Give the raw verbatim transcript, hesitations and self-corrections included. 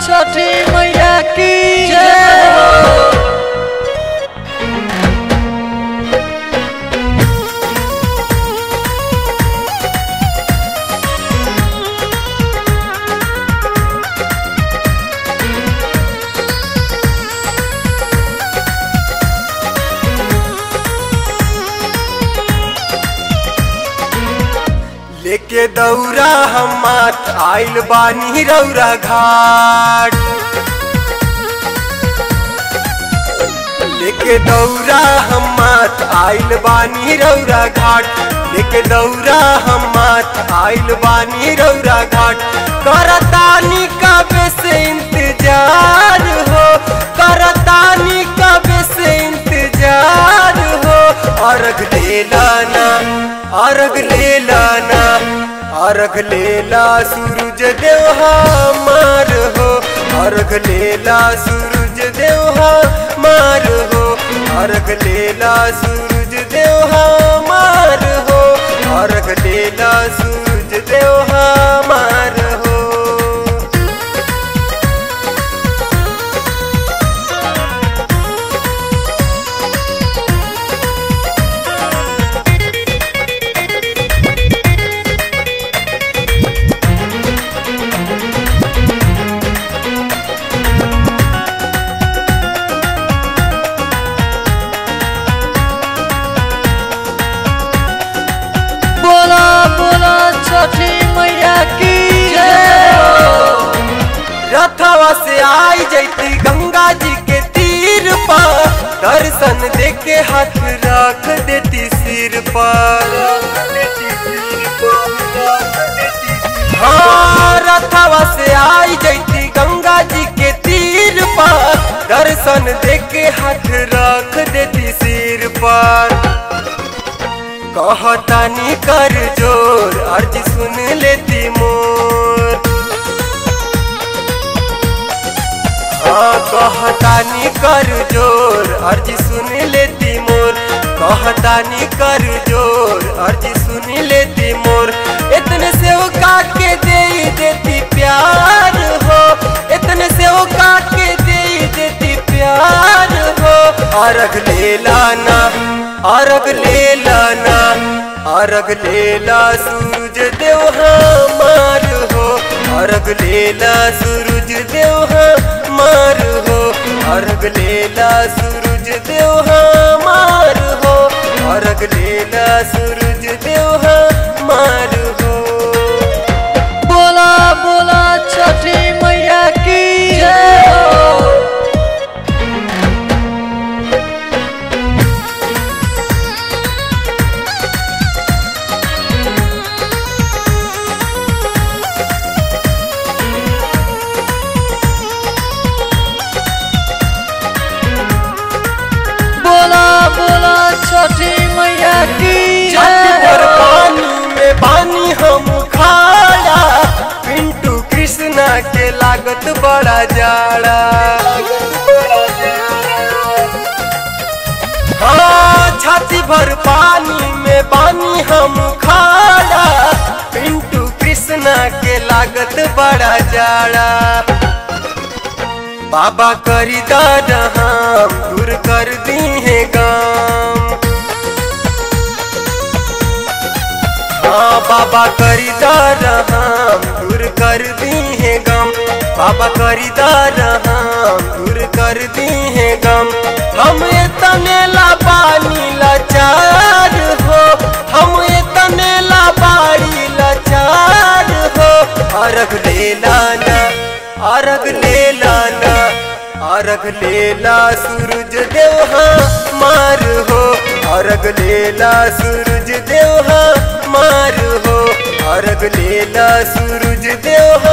छठी मैया की जय हो। लेके दौरा हम मात आइल बानी रौरा घाट। लेके दौरा हम मात आइल बानी रौरा घाट। लेके दौरा हम मात आइल बानी रौरा घाट। करतानी कबे से इंतजार हो, करतानी कबे से इंतजार हो। अर्घ ले लाना, अर्घ ले लाना, अर्घ लेला सूरज देव हमार हो। अर्घ लेला सूरज देव हमार हो। अर्घ लेला सूरज देव हमार हो। अर्घ लेला सूरज देव हमार हो। बोला बोला छठी मैया की जय हो। रथवा से आई जैती गंगा जी के तीर पर। दर्शन देके हाथ रख देती सिर पर। हाँ, रथवा से आई जैती गंगा जी के तीर पर। दर्शन देके हाथ रख देती सिर पर। कहतानी कर जोर अर्ज सुन लेती मोर। हाँ, कहतानी कर जोर अर्ज सुन लेती मोर। कहतानी कर जोर अर्ज सुन लेती मोर। इतने से वो काट के दे देती प्यार हो। इतने से वो काट के दे देती प्यार हो। अर्घ ले लाना, अर्घ ले लाना, अर्घ लेला सूरज देव हमार हो। अर्घ लेला सूरज देव हमार हो। अर्घ लेला सूरज देव हमार हो। अर्घ लेला सूरज देव हमार हो। बोला बोला छठी मैया की जय हो। बोला बोला छठी मैया की छठ भर जय हो। पानी में बानी हम खाड़ा। पिंटू कृष्णा के लागत बड़ा जाड़ा। हाँ, छाती भर पानी में बानी हम खाड़ा। पिंटू कृष्णा के लागत बड़ा जाड़ा। बाबा करी दाम दूर कर दी है गाम। हाँ, बाबा करी दाम दूर कर दी है गम। बाबा करी दाम दूर कर दी है गम। हम इतने लाबानी लाचार हो। हम इतने लाबारी लाचार हो। अर्घ ले लाना, अर्घ ले लाना, अर्घ लेला सूरज देव हमार हो। अर्घ लेला सूरज देव हमार हो। अर्घ लेला सूरज देव